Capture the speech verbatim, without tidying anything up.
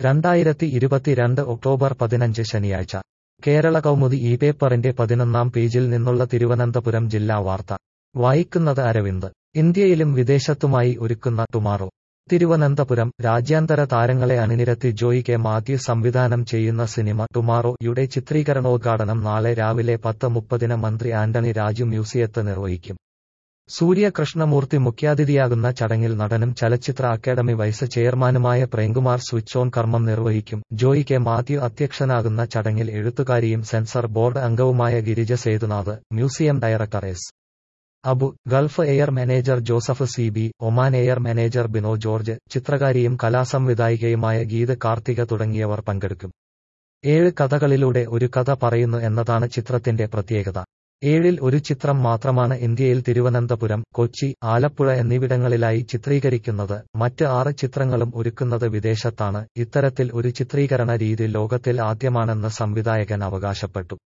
രണ്ടായിരത്തി ഇരുപത്തിരണ്ട് ഒക്ടോബർ പതിനഞ്ച് ശനിയാഴ്ച കേരള കൗമുദി ഈ പേപ്പറിന്റെ പതിനൊന്നാം പേജിൽ നിന്നുള്ള തിരുവനന്തപുരം ജില്ലാ വാർത്ത വായിക്കുന്നത് അരവിന്ദ്. ഇന്ത്യയിലും വിദേശത്തുമായി ഒരുക്കുന്ന ടുമാറോ. തിരുവനന്തപുരം രാജ്യാന്തര താരങ്ങളെ അണിനിരത്തി ജോയി കെ മാത്യു സംവിധാനം ചെയ്യുന്ന സിനിമ ടുമാറോ യുടെ ചിത്രീകരണോദ്ഘാടനം നാളെ രാവിലെ പത്ത് മുപ്പതിന് മന്ത്രി ആന്റണി രാജു മ്യൂസിയത്ത് നിർവഹിക്കും. സൂര്യ കൃഷ്ണമൂർത്തി മുഖ്യാതിഥിയാകുന്ന ചടങ്ങിൽ നടനും ചലച്ചിത്ര അക്കാദമി വൈസ് ചെയർമാനുമായ പ്രേംകുമാർ സ്വിച്ച് ഓൺ കർമ്മം നിർവഹിക്കും. ജോയി കെ മാത്യു അധ്യക്ഷനാകുന്ന ചടങ്ങിൽ എഴുത്തുകാരിയും സെൻസർ ബോർഡ് അംഗവുമായ Girija Sethunath, museum director S. Abu, Gulf Air manager Joseph C B, Oman Air manager Bino George, ചിത്രകാരിയും കലാസംവിധായികയുമായ ഗീത് കാർത്തിക തുടങ്ങിയവർ പങ്കെടുക്കും. ഏഴ് കഥകളിലൂടെ ഒരു കഥ പറയുന്നു എന്നതാണ് ചിത്രത്തിന്റെ പ്രത്യേകത. ഏഴിൽ ഒരു ചിത്രം മാത്രമാണ് ഇന്ത്യയിൽ തിരുവനന്തപുരം, കൊച്ചി, ആലപ്പുഴ എന്നിവിടങ്ങളിലായി ചിത്രീകരിക്കുന്നത്. മറ്റ് ആറ് ചിത്രങ്ങളും ഒരുക്കുന്നത് വിദേശത്താണ്. ഇത്തരത്തിൽ ഒരു ചിത്രീകരണ രീതി ലോകത്തിൽ ആദ്യമാണെന്ന് സംവിധായകൻ അവകാശപ്പെട്ടു.